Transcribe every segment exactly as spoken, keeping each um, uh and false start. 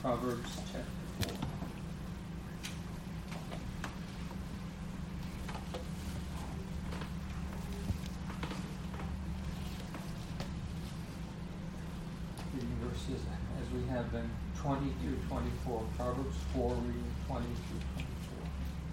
Proverbs chapter four. Reading verses as we have been twenty through twenty-four. Proverbs four, reading twenty through twenty-four.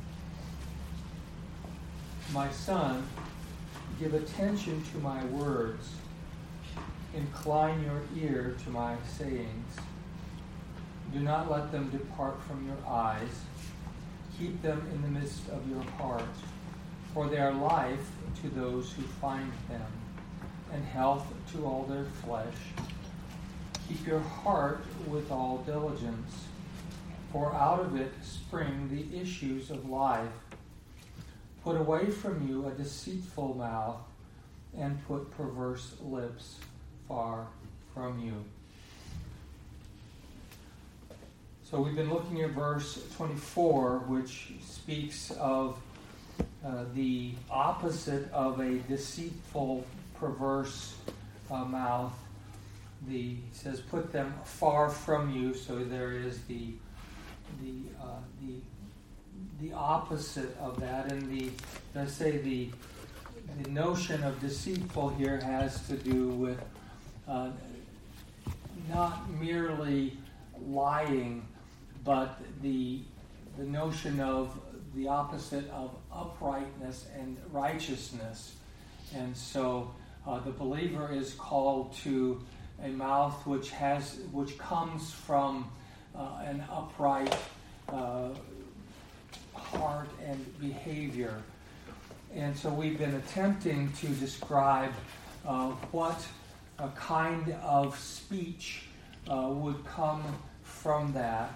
My son, give attention to my words. Incline your ear to my sayings. Do not let them depart from your eyes. Keep them in the midst of your heart, for they are life to those who find them, and health to all their flesh. Keep your heart with all diligence, for out of it spring the issues of life. Put away from you a deceitful mouth, and put perverse lips far from you. So we've been looking at verse twenty-four, which speaks of uh, the opposite of a deceitful, perverse uh, mouth. The it says, "Put them far from you." So there is the the uh, the the opposite of that, and the let's say the the notion of deceitful here has to do with uh, not merely lying, but the the notion of the opposite of uprightness and righteousness. And so uh, the believer is called to a mouth which has which comes from uh, an upright uh, heart and behavior. And so we've been attempting to describe uh, what a kind of speech uh, would come from that.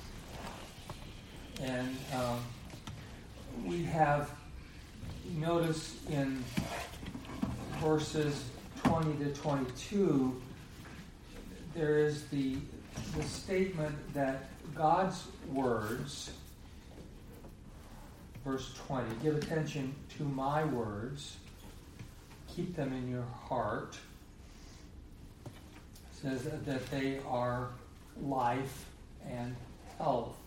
And um, we have noticed in verses twenty to twenty-two, there is the, the statement that God's words, verse twenty, give attention to my words, keep them in your heart. It says that they are life and health.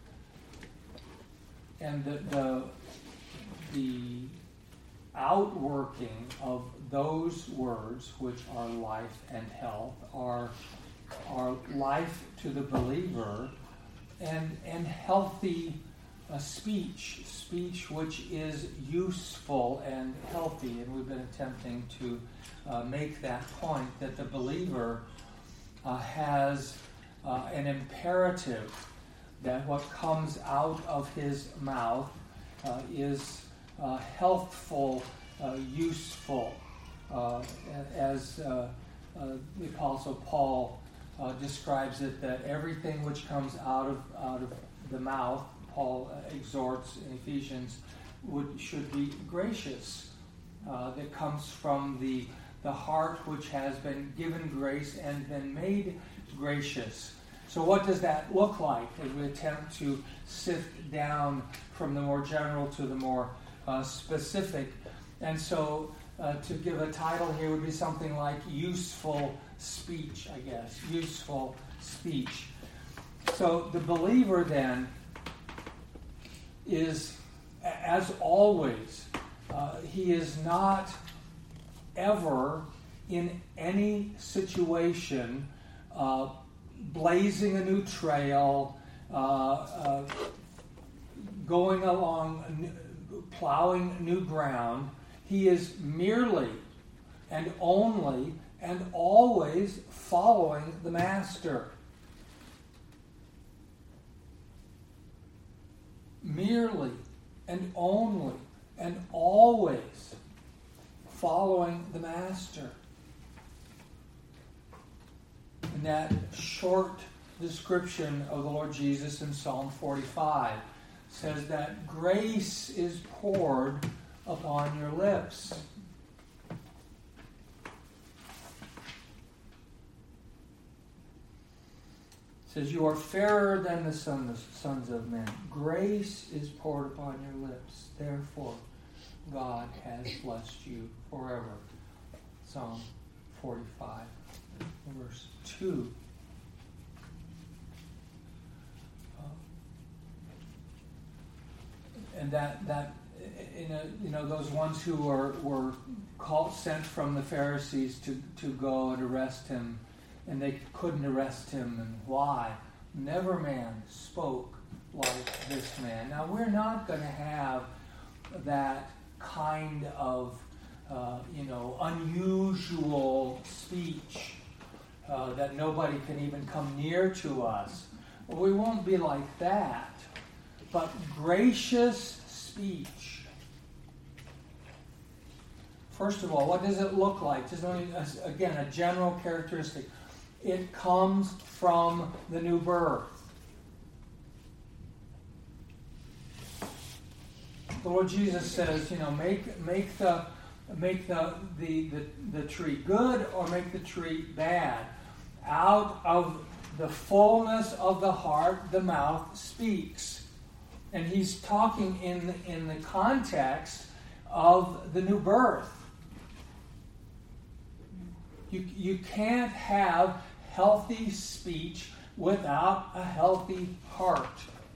And the, the, the outworking of those words, which are life and health, are, are life to the believer and, and healthy uh, speech, speech which is useful and healthy. And we've been attempting to uh, make that point, that the believer uh, has uh, an imperative that what comes out of his mouth uh, is uh, healthful, uh, useful, uh, as uh, uh, the Apostle Paul uh, describes it, that everything which comes out of out of the mouth, Paul exhorts in Ephesians, would should be gracious. Uh, that comes from the the heart which has been given grace and been made gracious. So what does that look like as we attempt to sift down from the more general to the more uh, specific? And so uh, to give a title here would be something like useful speech, I guess. Useful speech. So the believer then is, as always, uh, he is not ever in any situation uh, blazing a new trail, uh, uh, going along, plowing new ground. He is merely and only and always following the Master. Merely and only and always following the Master. In that short description of the Lord Jesus in Psalm forty-five, says that grace is poured upon your lips. It says, you are fairer than the sons of men. Grace is poured upon your lips. Therefore, God has blessed you forever. Psalm forty-five, verse two. that that in a, you know those ones who were were called sent from the Pharisees to to go and arrest him, and they couldn't arrest him, and why? Never man spoke like this man. Now we're not going to have that kind of uh, you know unusual speech uh, that nobody can even come near to us. Well, we won't be like that, but gracious speech. First of all, what does it look like? Just only, again, a general characteristic. It comes from the new birth. The Lord Jesus says, you know, make make the make the the, the, the tree good or make the tree bad. Out of the fullness of the heart, the mouth speaks. And he's talking in the, in the context of the new birth. You, you can't have healthy speech without a healthy heart.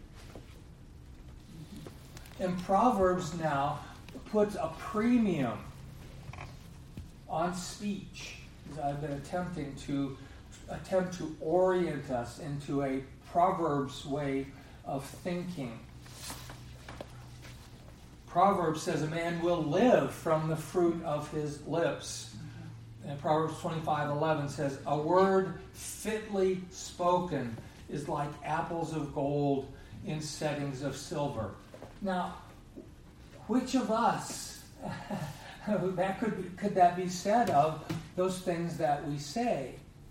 And Proverbs now puts a premium on speech. I've been attempting to attempt to orient us into a Proverbs way of thinking. Proverbs says a man will live from the fruit of his lips. And Proverbs twenty-five eleven says, a word fitly spoken is like apples of gold in settings of silver. Now, which of us that could be, could that be said of those things that we say?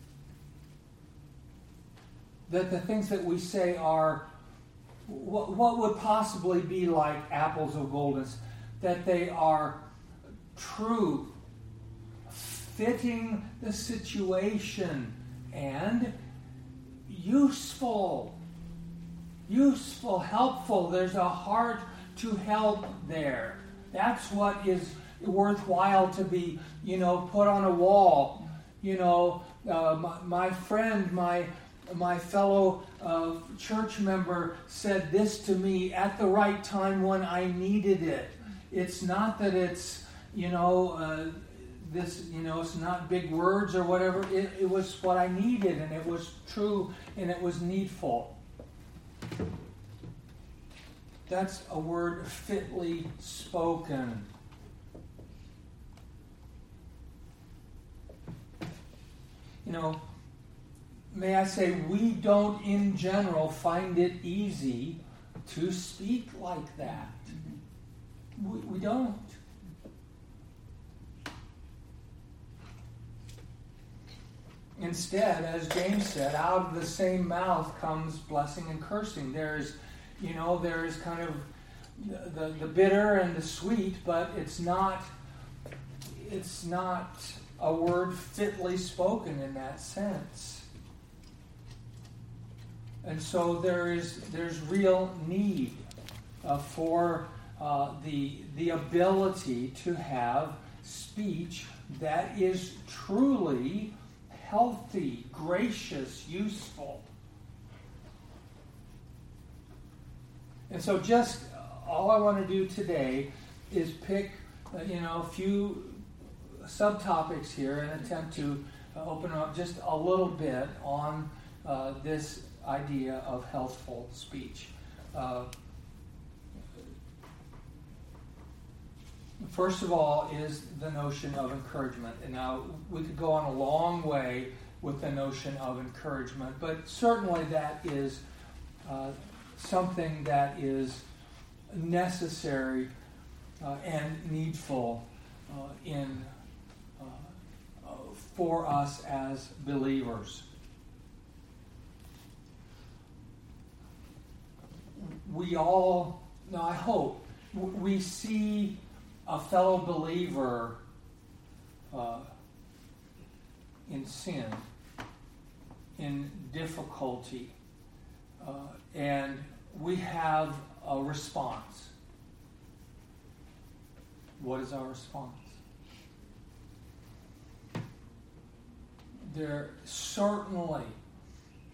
That the things that we say are, what, what would possibly be like apples of gold? That they are true, fitting the situation, and useful. Useful, helpful. There's a heart to help there. That's what is worthwhile to be, you know, put on a wall. You know, uh, my, my friend, my my fellow uh, church member said this to me at the right time when I needed it. It's not that it's, you know, uh, this, you know, it's not big words or whatever. It, it was what I needed, and it was true, and it was needful. That's a word fitly spoken. You know, may I say, we don't in general find it easy to speak like that. We, we don't. Instead, as James said, out of the same mouth comes blessing and cursing. There's, you know, there's kind of the, the bitter and the sweet, but it's not, it's not a word fitly spoken in that sense. And so there is there's real need uh, for uh, the the ability to have speech that is truly healthy, gracious, useful. And so just all I want to do today is pick, uh, you know, a few subtopics here and attempt to uh, open up just a little bit on uh, this idea of healthful speech. Uh, First of all is the notion of encouragement. And now we could go on a long way with the notion of encouragement, but certainly that is uh, something that is necessary uh, and needful uh, in uh, uh, for us as believers. We all, no, I hope, we see a fellow believer uh, in sin, in difficulty, uh, and we have a response. What is our response? There certainly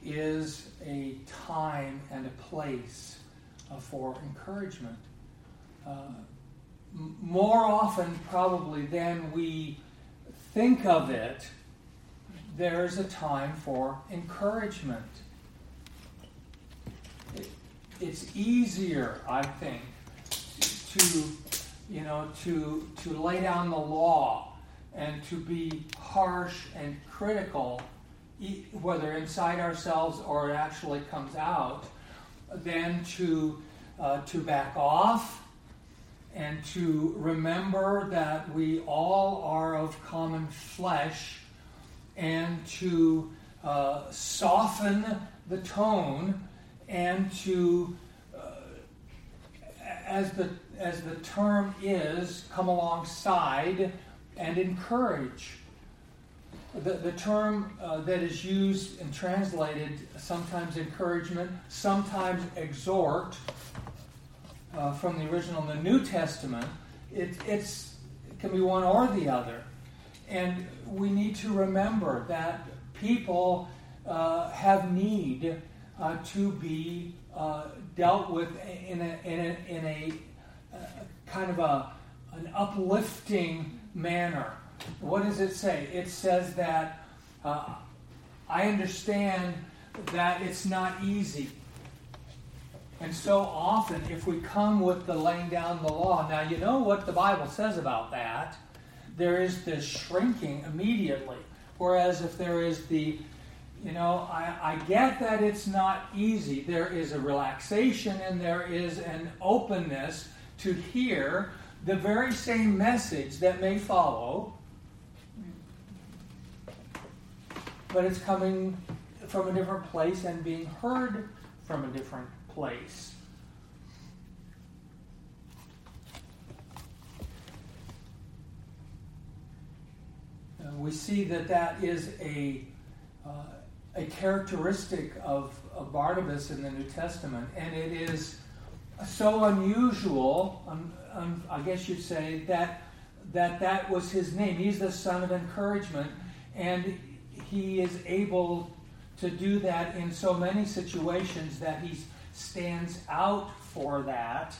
is a time and a place uh, for encouragement. uh, m- more often probably than we think of it, there's a time for encouragement. It, it's easier, I think, to, you know, to to lay down the law and to be harsh and critical, whether inside ourselves or it actually comes out, than to uh, to back off and to remember that we all are of common flesh, and to uh, soften the tone and to, uh, as the as the term is, come alongside and encourage. The, the term uh, that is used and translated, sometimes encouragement, sometimes exhort, uh, from the original in the New Testament, it, it's, it can be one or the other. And we need to remember that people uh, have need uh, to be uh, dealt with in a, in a, in a uh, kind of a, an uplifting manner. What does it say? It says that uh, I understand that it's not easy. And so often, if we come with the laying down the law, now you know what the Bible says about that. There is this shrinking immediately. Whereas if there is the, you know, I, I get that it's not easy. There is a relaxation and there is an openness to hear the very same message that may follow, but it's coming from a different place and being heard from a different place. Uh, we see that that is a uh, a characteristic of, of Barnabas in the New Testament, and it is so unusual, um, um, I guess you'd say, that that that was his name. He's the son of encouragement, and he is able to do that in so many situations that he stands out for that.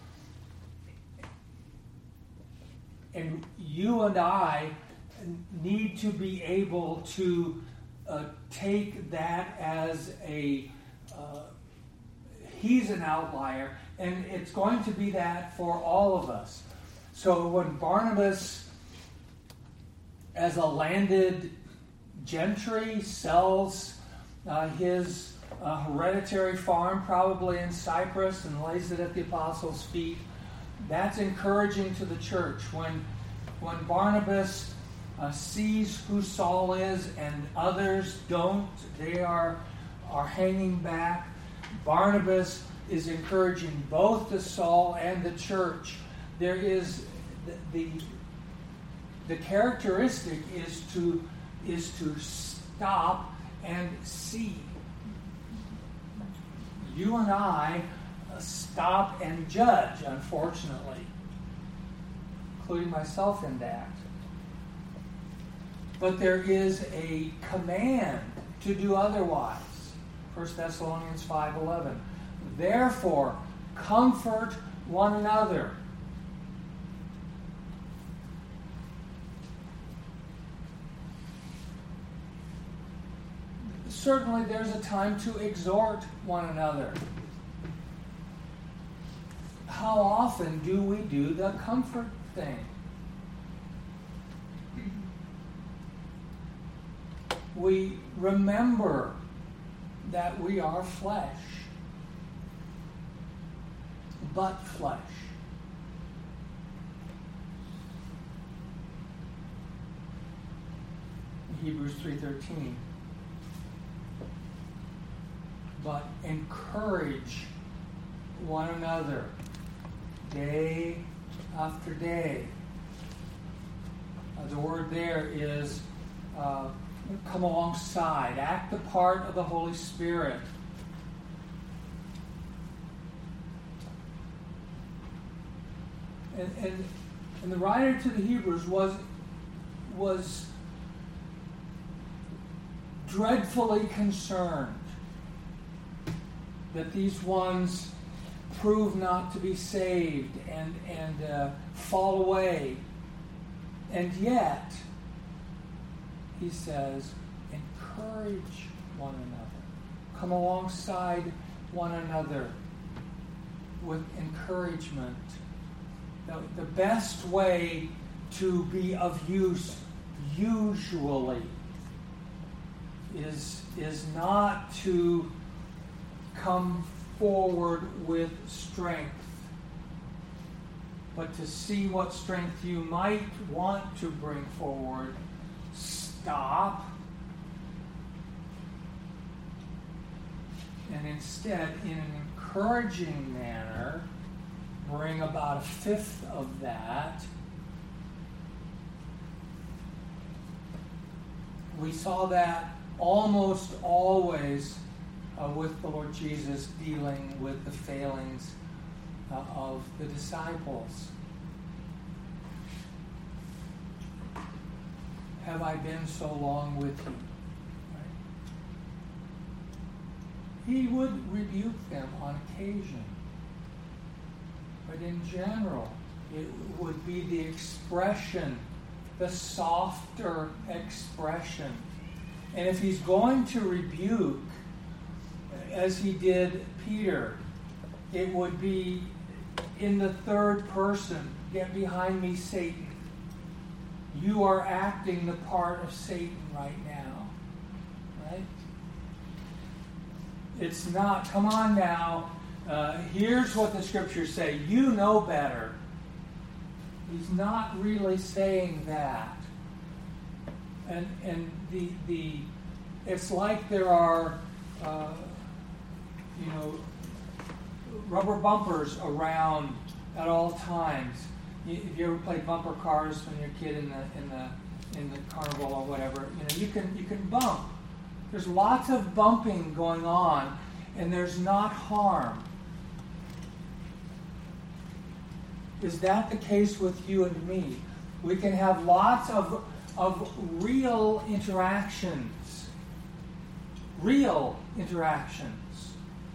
And you and I need to be able to uh, take that as a, uh, he's an outlier, and it's going to be that for all of us. So when Barnabas, as a landed gentry, sells uh, his uh, hereditary farm, probably in Cyprus, and lays it at the apostles' feet, that's encouraging to the church. When, when Barnabas uh, sees who Saul is and others don't, they are, are hanging back, Barnabas is encouraging both the Saul and the church. There is the, the, the characteristic is to is to stop and see. You and I stop and judge, unfortunately, including myself in that. But there is a command to do otherwise. First Thessalonians five eleven. Therefore, comfort one another. Certainly there's a time to exhort one another. How often do we do the comfort thing? We remember that we are flesh, but flesh. Hebrews three thirteen. But encourage one another day after day. Uh, the word there is uh, come alongside, act the part of the Holy Spirit. And, and, and the writer to the Hebrews was was dreadfully concerned that these ones prove not to be saved and, and uh, fall away. And yet, he says, encourage one another. Come alongside one another with encouragement. The, the best way to be of use usually is, is not to come forward with strength, but to see what strength you might want to bring forward. Stop. And instead, in an encouraging manner, bring about a fifth of that. We saw that almost always uh, with the Lord Jesus dealing with the failings uh, of the disciples. Have I been so long with you? Right? He would rebuke them on occasion. But in general, it would be the expression, the softer expression. And if he's going to rebuke, as he did Peter, it would be in the third person. Get behind me, Satan. You are acting the part of Satan right now. Right? It's not, come on now, uh, here's what the scriptures say. You know better. He's not really saying that. And and the the it's like there are uh, you know rubber bumpers around at all times. If you ever played bumper cars when you're a kid in the in the in the carnival or whatever, you know you can you can bump. There's lots of bumping going on, and there's not harm. Is that the case with you and me? We can have lots of of real interactions. Real interactions.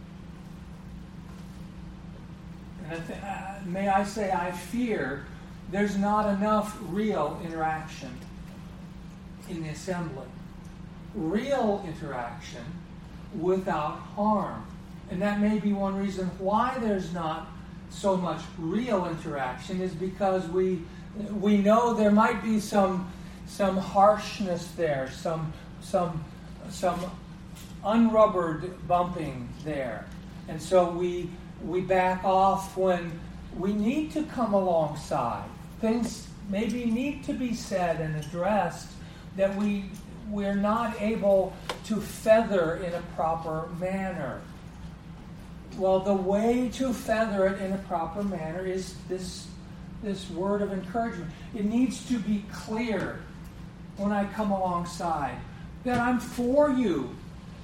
And I th- uh, may I say, I fear there's not enough real interaction in the assembly. Real interaction without harm. And that may be one reason why there's not so much real interaction, is because we we know there might be some some harshness there, some some some unrubbered bumping there. And so we we back off when we need to come alongside. Things maybe need to be said and addressed that we we're not able to feather in a proper manner. Well, the way to feather it in a proper manner is this this word of encouragement. It needs to be clear when I come alongside that I'm for you.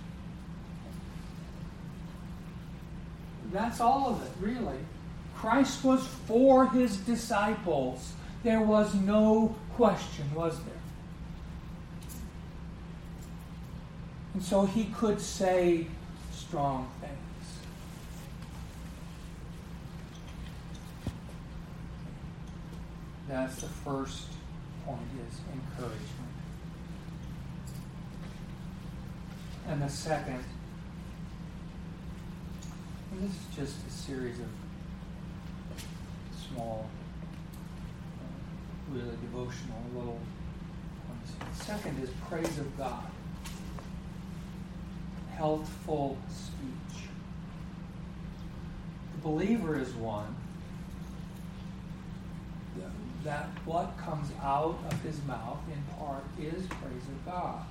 That's all of it, really. Christ was for his disciples. There was no question, was there? And so he could say strong things. That's the first point, is encouragement. And the second, and this is just a series of small, uh, really devotional little points. The second is praise of God. Healthful speech. The believer is one that what comes out of his mouth in part is praise of God.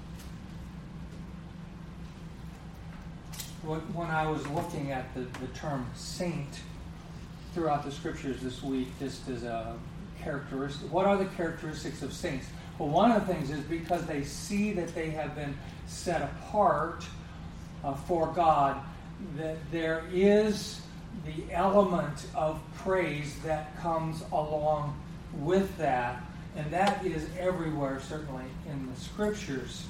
When I was looking at the, the term saint throughout the scriptures this week, just as a characteristic, what are the characteristics of saints? Well, one of the things is because they see that they have been set apart uh, for God, that there is the element of praise that comes along with that, and that is everywhere, certainly in the scriptures.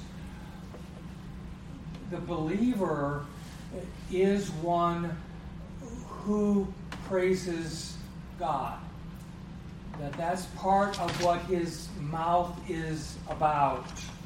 The believer is one who praises God. That that's part of what his mouth is about.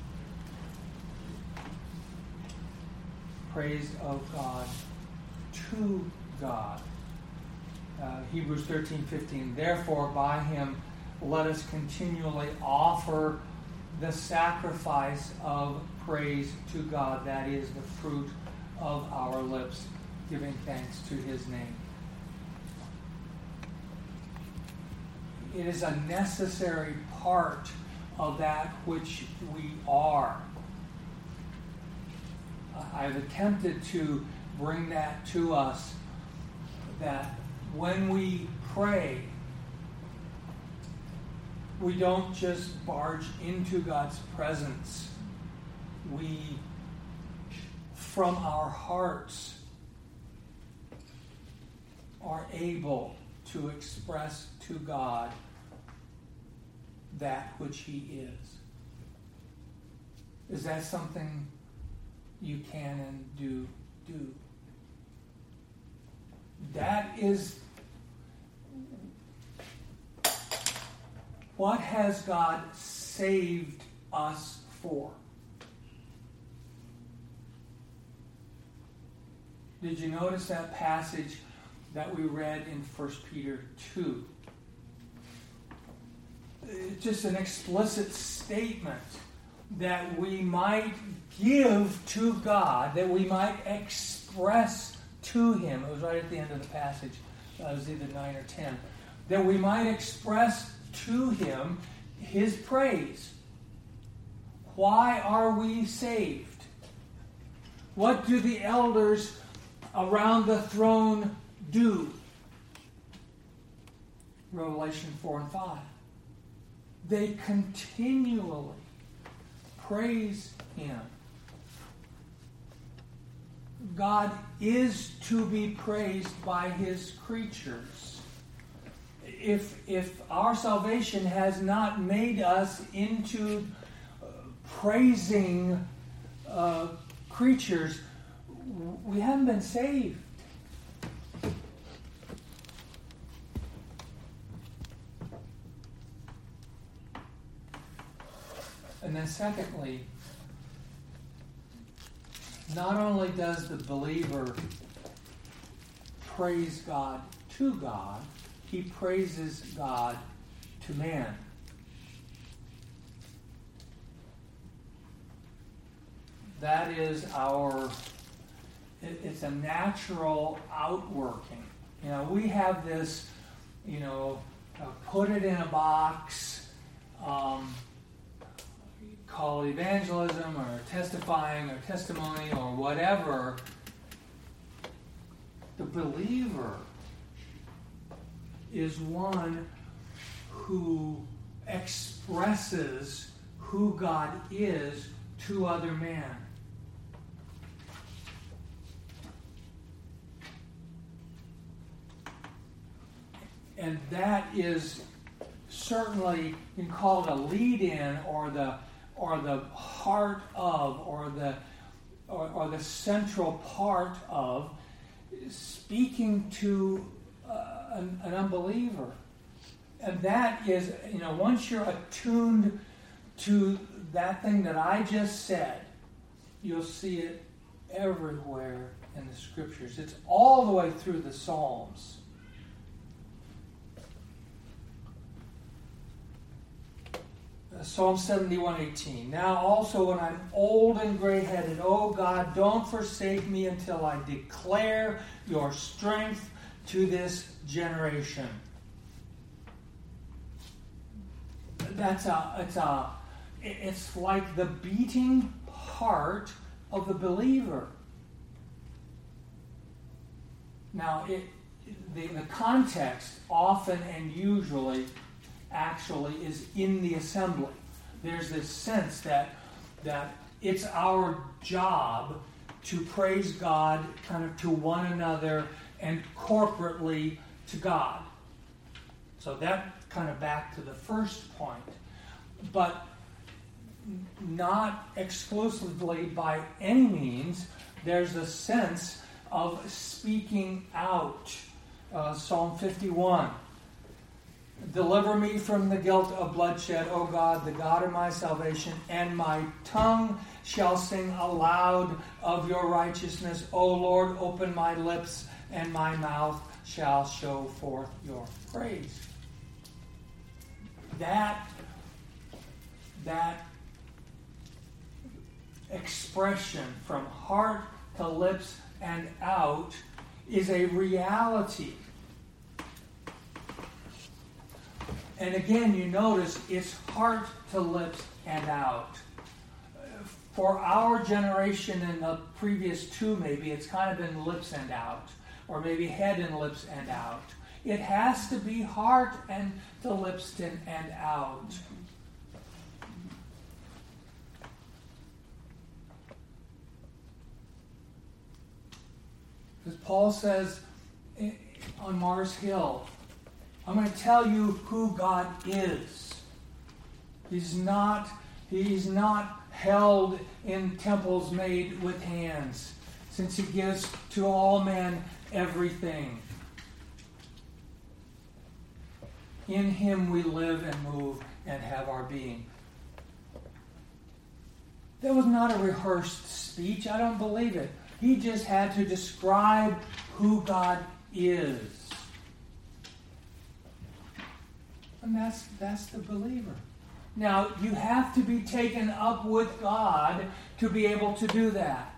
Praise of God to God. Uh, Hebrews thirteen fifteen. Therefore, by him, let us continually offer the sacrifice of praise to God. That is the fruit of our lips, giving thanks to his name. It is a necessary part of that which we are. I've attempted to bring that to us, that when we pray, we don't just barge into God's presence. We, from our hearts, are able to express to God that which he is. Is that something you can and do do? That is what has God saved us for? Did you notice that passage that we read in First Peter two? It's just an explicit statement that we might give to God, that we might express to him. It was right at the end of the passage. It was either nine or ten. That we might express to him his praise. Why are we saved? What do the elders around the throne do? Revelation four and five. They continually praise him. God is to be praised by his creatures. If, if our salvation has not made us into uh, praising uh, creatures, we haven't been saved. And then secondly, not only does the believer praise God to God, he praises God to man. That is our, it, it's a natural outworking. You know, we have this, you know, uh, put it in a box, um, call it evangelism or testifying or testimony or whatever. The believer is one who expresses who God is to other men. And that is certainly, you can call it a lead-in or the or the heart of, or the or, or the central part of speaking to uh, an, an unbeliever. And that is, you know, once you're attuned to that thing that I just said, you'll see it everywhere in the Scriptures. It's all the way through the Psalms. Psalm seventy-one eighteen. Now also when I'm old and gray-headed, O God, don't forsake me until I declare your strength to this generation. That's a, it's a, it's like the beating heart of the believer. Now, it, the, the context often and usually actually is in the assembly. There's this sense that that it's our job to praise God kind of to one another and corporately to God. So that kind of back to the first point. But not exclusively by any means. There's a sense of speaking out. uh, Psalm fifty-one. Deliver me from the guilt of bloodshed, O God, the God of my salvation, and my tongue shall sing aloud of your righteousness. O Lord, open my lips, and my mouth shall show forth your praise. That, that expression from heart to lips and out is a reality. And again, you notice it's heart to lips and out. For our generation and the previous two, maybe, it's kind of been lips and out, or maybe head and lips and out. It has to be heart and to lips and, and out. Because Paul says on Mars Hill, I'm going to tell you who God is. He's not, he's not held in temples made with hands, since he gives to all men everything. In him we live and move and have our being. That was not a rehearsed speech. I don't believe it. He just had to describe who God is. And that's, that's the believer. Now, you have to be taken up with God to be able to do that.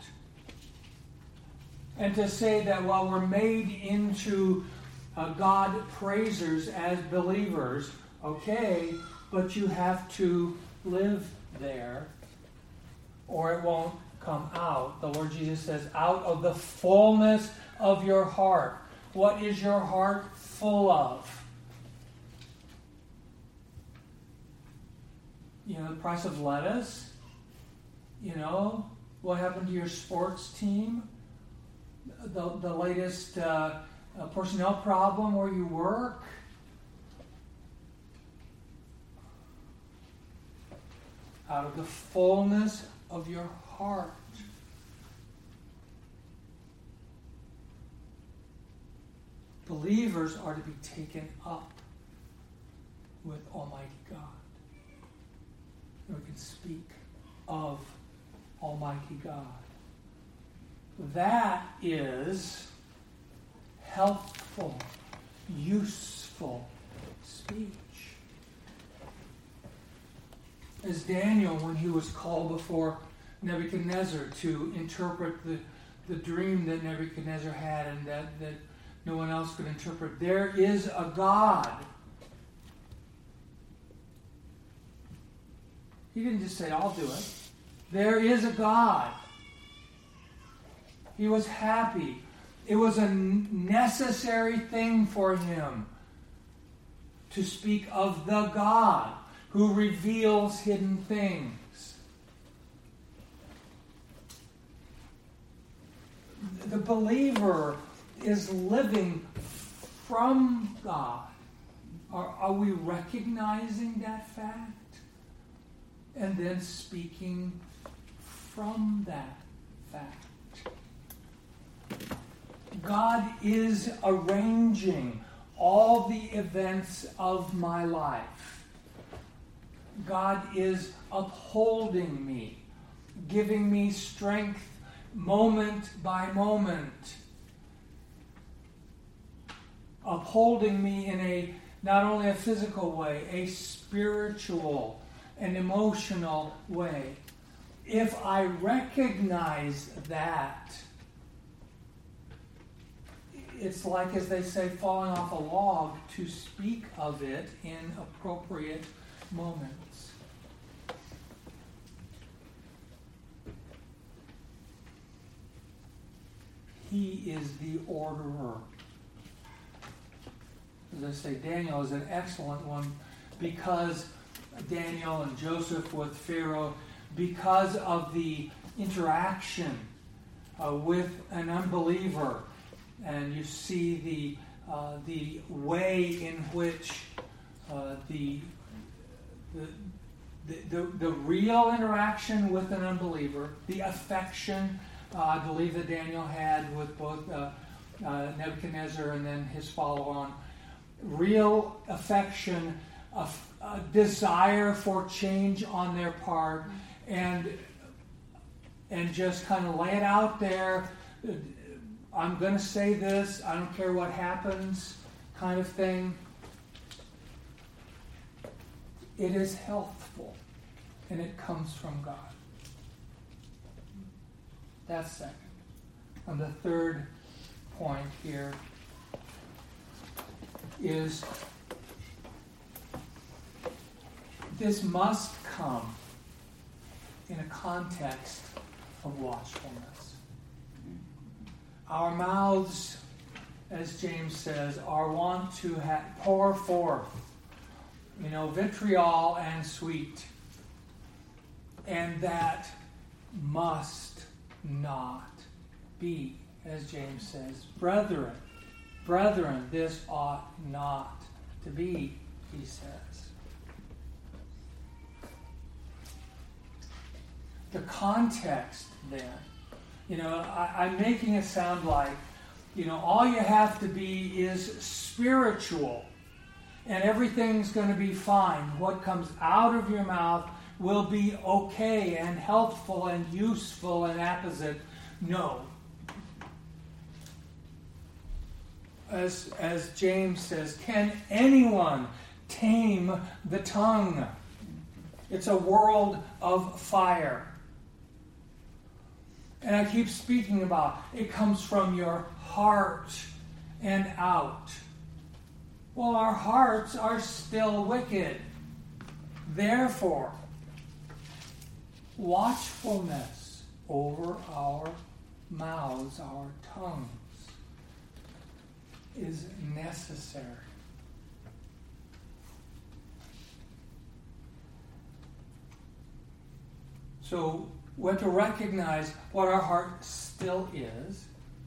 And to say that, well, we're made into uh, God praisers as believers, okay, but you have to live there or it won't come out. The Lord Jesus says, out of the fullness of your heart. What is your heart full of? You know, the price of lettuce? You know, what happened to your sports team? The, the latest uh, uh, personnel problem where you work? Out of the fullness of your heart. Believers are to be taken up with Almighty God. We can speak of Almighty God. That is helpful, useful speech. As Daniel, when he was called before Nebuchadnezzar to interpret the, the dream that Nebuchadnezzar had and that, that no one else could interpret, there is a God. He didn't just say, I'll do it. There is a God. He was happy. It was a necessary thing for him to speak of the God who reveals hidden things. The believer is living from God. Are, are we recognizing that fact? And then speaking from that fact. God is arranging all the events of my life. God is upholding me, giving me strength moment by moment, upholding me in a not only a physical way, a spiritual, an emotional way. If I recognize that, it's like, as they say, falling off a log, to speak of it in appropriate moments. He is the orderer. As I say, Daniel is an excellent one because Daniel and Joseph with Pharaoh, because of the interaction uh, with an unbeliever. And you see the uh, the way in which uh, the, the, the, the real interaction with an unbeliever, the affection uh, I believe that Daniel had with both uh, uh, Nebuchadnezzar and then his follow-on. Real affection, a, a desire for change on their part, and and just kind of lay it out there. I'm going to say this, I don't care what happens, kind of thing. It is healthful, and it comes from God. That's second. And the third point here is this must come in a context of watchfulness. Our mouths, as James says, are wont to ha- pour forth, you know, vitriol and sweet. And that must not be, as James says. Brethren, brethren, this ought not to be, he says. The context, then, you know, I, I'm making it sound like, you know, all you have to be is spiritual, and everything's going to be fine. What comes out of your mouth will be okay and helpful and useful and apposite. No. As, as James says, can anyone tame the tongue? It's a world of fire. And I keep speaking about it comes from your heart and out. Well, our hearts are still wicked. Therefore, watchfulness over our mouths, our tongues, is necessary. So, we have to recognize what our heart still is.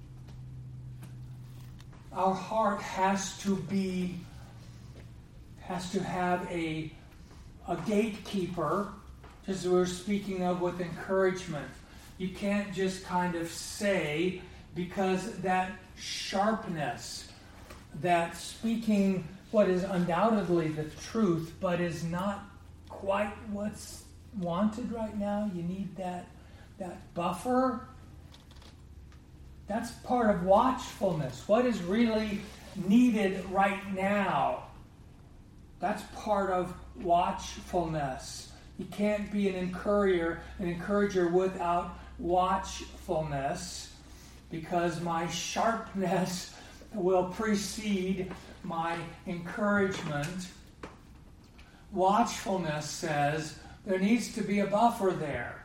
Our heart has to be, has to have a, a gatekeeper, as we were speaking of with encouragement. You can't just kind of say, because that sharpness, that speaking what is undoubtedly the truth, but is not quite what's wanted right now. You need that, that buffer. That's part of watchfulness. What is really needed right now? That's part of watchfulness. You can't be an encourager, an encourager without watchfulness, because my sharpness will precede my encouragement. Watchfulness says there needs to be a buffer there.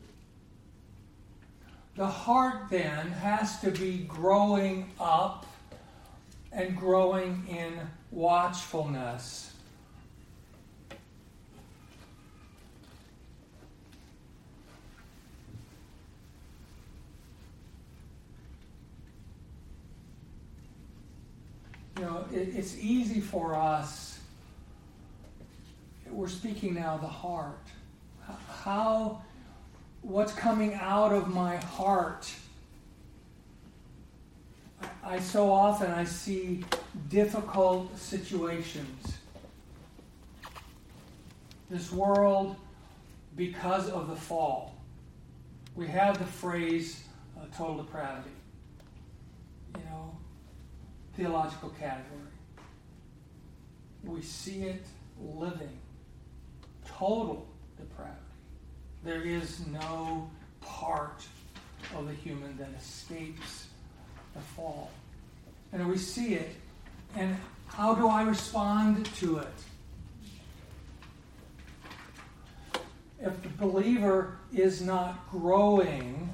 The heart then has to be growing up and growing in watchfulness. You know, it, it's easy for us. We're speaking now of the heart. How, what's coming out of my heart? I, I so often I see difficult situations. This world, because of the fall, we have the phrase uh, total depravity. You know, theological category. We see it living. Total depravity. There is no part of the human that escapes the fall. And we see it. And how do I respond to it? If the believer is not growing,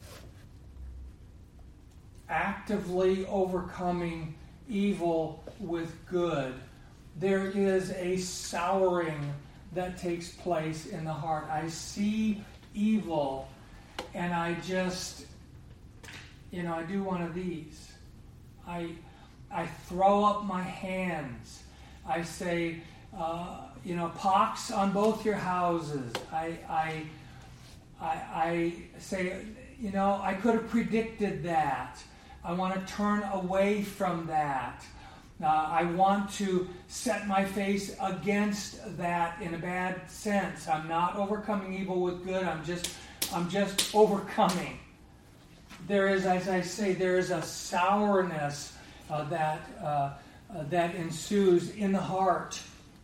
actively overcoming evil with good, there is a souring that takes place in the heart. I see evil and I just, you know, I do one of these. I I throw up my hands. I say, uh, you know, pox on both your houses. I, I, I, I say, you know, I could have predicted that. I want to turn away from that. Uh, I want to set my face against that in a bad sense. I'm not overcoming evil with good. I'm just, I'm just overcoming. There is, as I say, there is a sourness uh, that uh, uh, that ensues in the heart.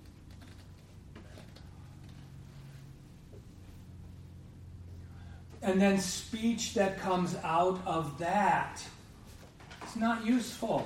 And then speech that comes out of that, it's not useful.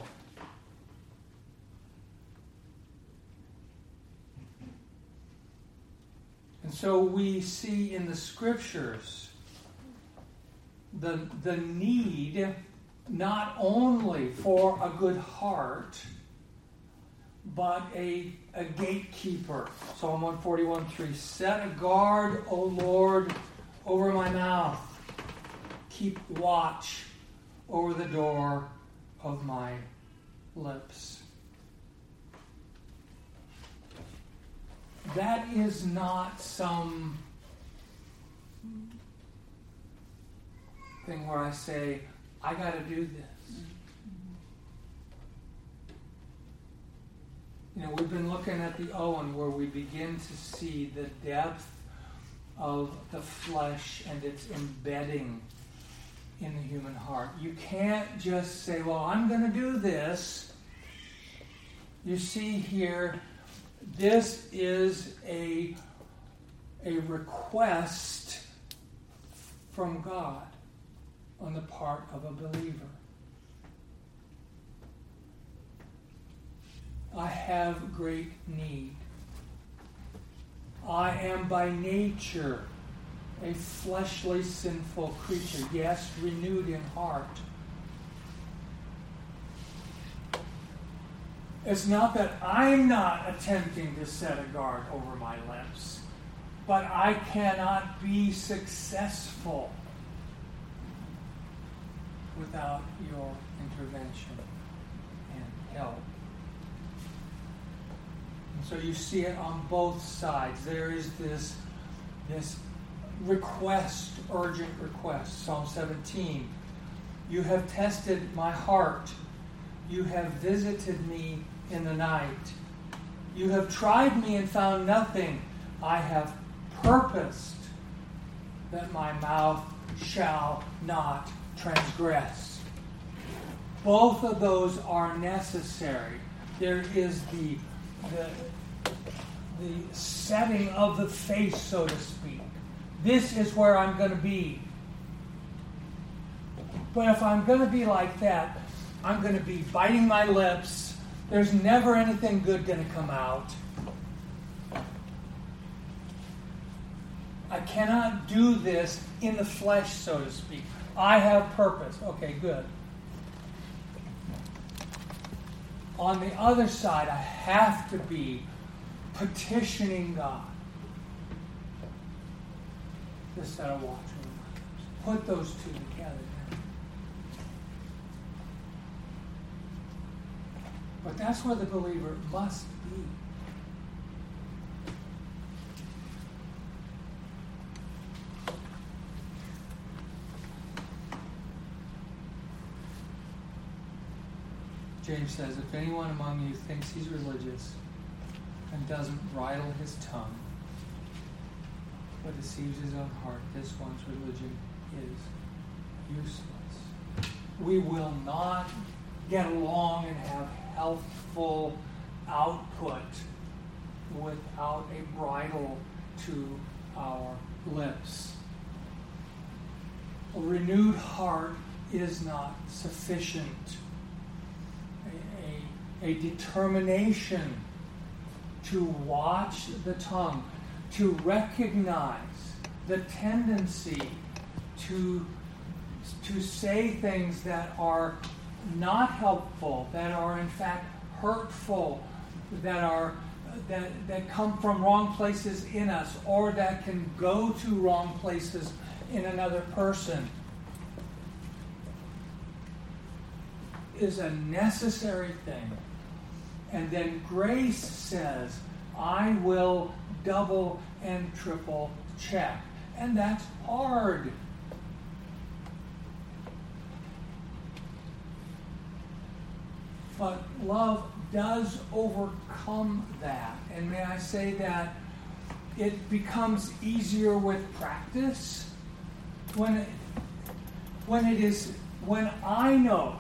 And so we see in the Scriptures the, the need not only for a good heart, but a, a gatekeeper. Psalm one forty-one three, set a guard, O Lord, over my mouth. Keep watch over the door of my lips. That is not some thing where I say, I got to do this. You know, we've been looking at the Owen where we begin to see the depth of the flesh and its embedding in the human heart. You can't just say, well, I'm going to do this. You see here, this is a, a request from God on the part of a believer. I have great need. I am by nature a fleshly, sinful creature, yes, renewed in heart. It's not that I'm not attempting to set a guard over my lips, but I cannot be successful without your intervention and help. And so you see it on both sides. There is this, this request, urgent request. Psalm seventeen. You have tested my heart. You have visited me in the night. You have tried me and found nothing. I have purposed that my mouth shall not transgress. Both of those are necessary. There is the, the, the setting of the face, so to speak. This is where I'm going to be. But if I'm going to be like that, I'm going to be biting my lips. There's never anything good going to come out. I cannot do this in the flesh, so to speak. I have purpose. Okay, good. On the other side, I have to be petitioning God. This set of watch. Put those two together. But that's where the believer must be. James says, if anyone among you thinks he's religious and doesn't bridle his tongue, but deceives his own heart, this one's religion is useless. We will not get along and have healthful output without a bridle to our lips. A renewed heart is not sufficient. A, a, a determination to watch the tongue, to recognize the tendency to, to say things that are not helpful, that are in fact hurtful, that are that that come from wrong places in us, or that can go to wrong places in another person, is a necessary thing. And then grace says, I will double and triple check. And that's hard. But love does overcome that. And may I say that it becomes easier with practice when it, when it is when I know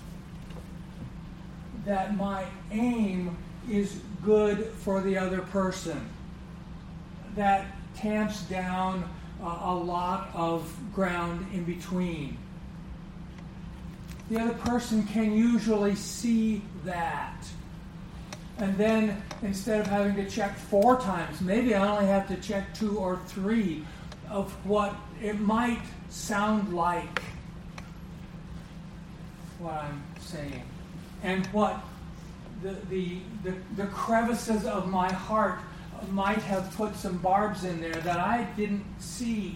that my aim is good for the other person. That tamps down uh, a lot of ground in between. The other person can usually see that. And then instead of having to check four times, maybe I only have to check two or three of what it might sound like what I'm saying. And what the, the, the, the crevices of my heart might have put some barbs in there that I didn't see.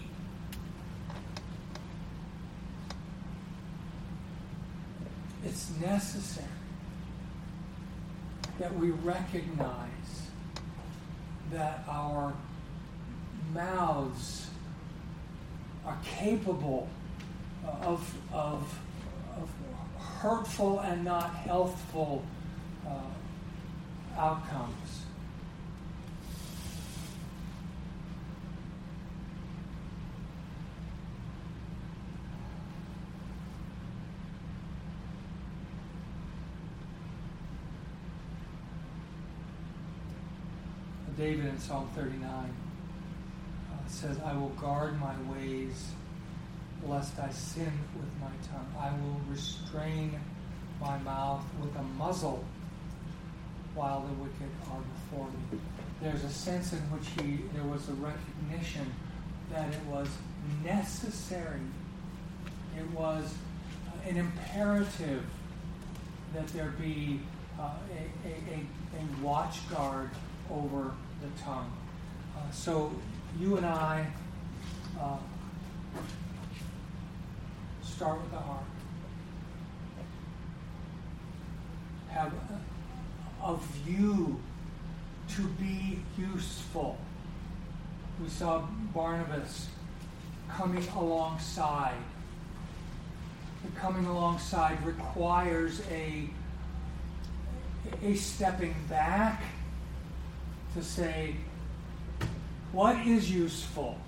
It's necessary that we recognize that our mouths are capable of, of, of hurtful and not healthful uh, outcomes. David in Psalm thirty-nine uh, says, I will guard my ways lest I sin with my tongue. I will restrain my mouth with a muzzle while the wicked are before me. There's a sense in which he there was a recognition that it was necessary. It was uh, an imperative that there be uh, a, a, a, a watch guard over the tongue. Uh, so you and I uh, start with the heart. Have a, a view to be useful. We saw Barnabas coming alongside. The coming alongside requires a, a stepping back to say, what is useful?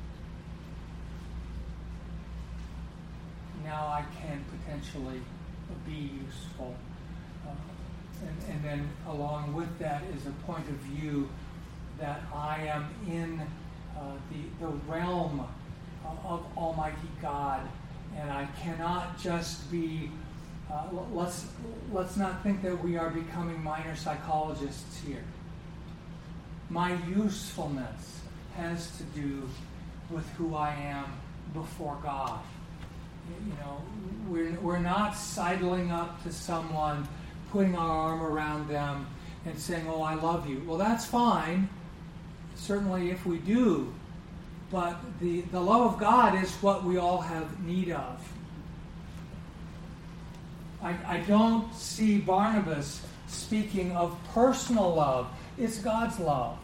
Now I can potentially be useful. Uh, and, and then along with that is a point of view that I am in uh, the, the realm of Almighty God, and I cannot just be, uh, let's, let's not think that we are becoming minor psychologists here. My usefulness has to do with who I am before God. You know, we're, we're not sidling up to someone, putting our arm around them and saying, oh, I love you. Well, that's fine, certainly if we do. But the, the love of God is what we all have need of. I, I don't see Barnabas speaking of personal love. It's God's love.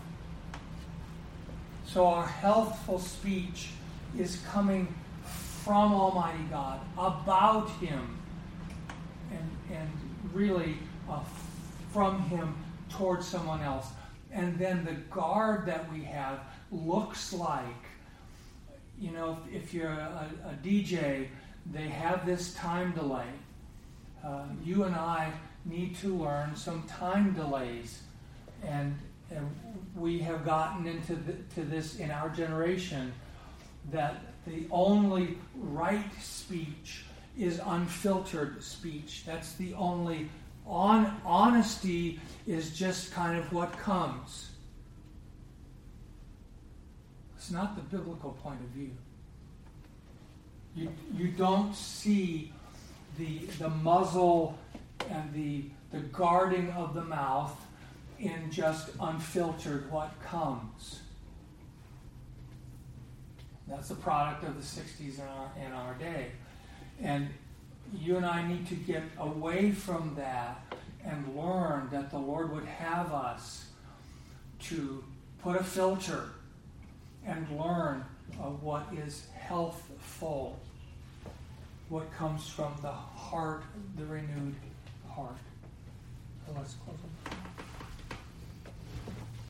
So our healthful speech is coming from Almighty God, about Him, and, and really uh, from Him towards someone else. And then the guard that we have looks like, you know, if, if you're a, a D J, they have this time delay. Uh, you and I need to learn some time delays. And, and we have gotten into the, to this in our generation, that the only right speech is unfiltered speech. That's the only on honesty is just kind of what comes. It's not the biblical point of view. You you don't see the the muzzle and the the guarding of the mouth in just unfiltered what comes. That's a product of the sixties in our, in our day. And you and I need to get away from that and learn that the Lord would have us to put a filter and learn uh, what is healthful, what comes from the heart, the renewed heart. us close.